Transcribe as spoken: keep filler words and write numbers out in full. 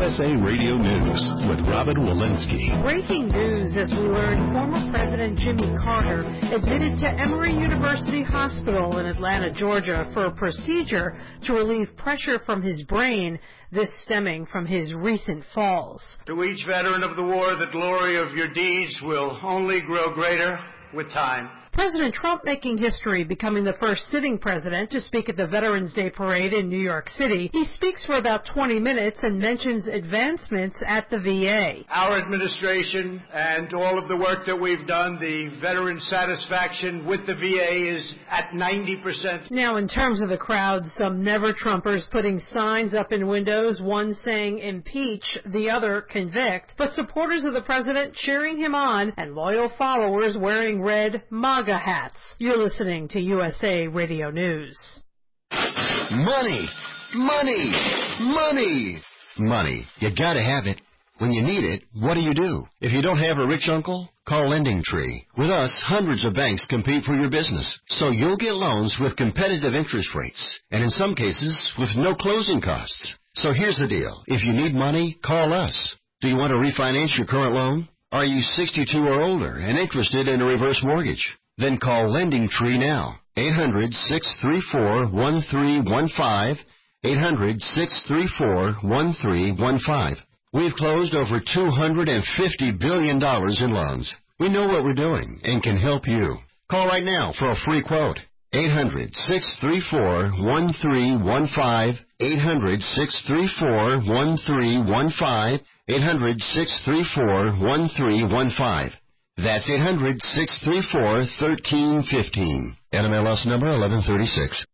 S A Radio News with Robin Walensky. Breaking news as we learn former President Jimmy Carter admitted to Emory University Hospital in Atlanta, Georgia for a procedure to relieve pressure from his brain, this stemming from his recent falls. To each veteran of the war, the glory of your deeds will only grow greater with time. President Trump making history, becoming the first sitting president to speak at the Veterans Day Parade in New York City. He speaks for about twenty minutes and mentions advancements at the V A. Our administration and all of the work that we've done, the veteran satisfaction with the V A is at ninety percent. Now, in terms of the crowd, some never-Trumpers putting signs up in windows, one saying impeach, the other convict, but supporters of the president cheering him on and loyal followers wearing red MAGA hats. You're listening to U S A Radio News. Money, money, money, money. You gotta have it. When you need it, what do you do? If you don't have a rich uncle, call Lending Tree. With us, hundreds of banks compete for your business, so you'll get loans with competitive interest rates, and in some cases, with no closing costs. So here's the deal. If you need money, call us. Do you want to refinance your current loan? Are you sixty-two or older and interested in a reverse mortgage? Then call Lending Tree now. eight hundred, six three four, one three one five. eight hundred, six three four, one three one five. We've closed over two hundred fifty billion dollars in loans. We know what we're doing and can help you. Call right now for a free quote. eight hundred, six three four, one three one five. eight hundred, six three four, one three one five. eight hundred, six three four, one three one five. That's eight hundred, six three four, one three one five. N M L S number eleven thirty-six.